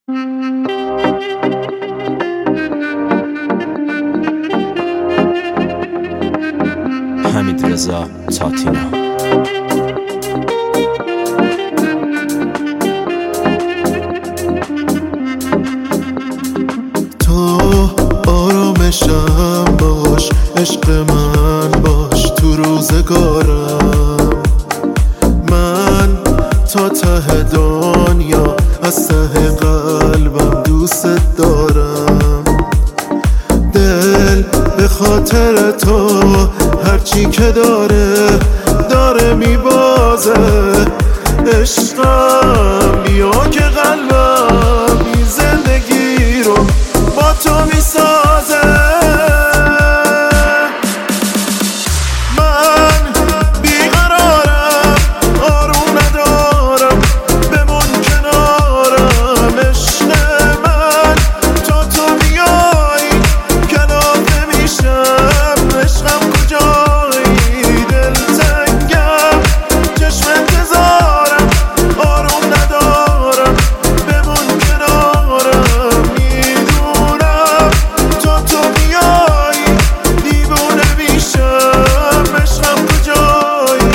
حمیدرضا تاتینا. تو آرامشم باش، عشق من باش تو روزگارم. من تا ته دنیا از ته قلبم دوست دارم. دل به خاطر تو هرچی که داره میبازه. عشقم بیا که قلبم این زندگی رو با تو میسازه. من بیقرارم، آروم ندارم، بمون کنارم. عشق من تو بیایی کلافه میشم. عشقم کجایی دلتنگم، چشم انتظارم، آروم ندارم، بمون کنارم. میدونم تو بیایی دیوونه میشم. عشقم کجایی؟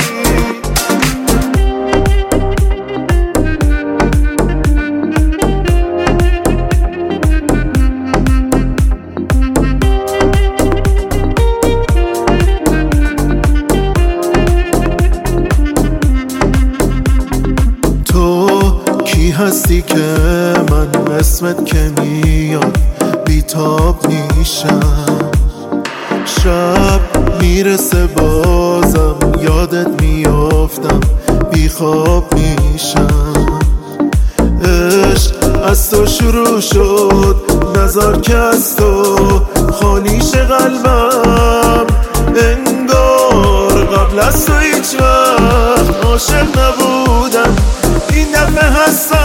تو کی هستی که من اسمت که میاد بیتاب میشم؟ شب میرسه بازم یادت میافتم، بیخواب میشم. عشق از تو شروع شد، نظر که از تو خالیش قلبم. انگار قبل از تو هیچ وقت عاشق نبودم، این دفعه هستم.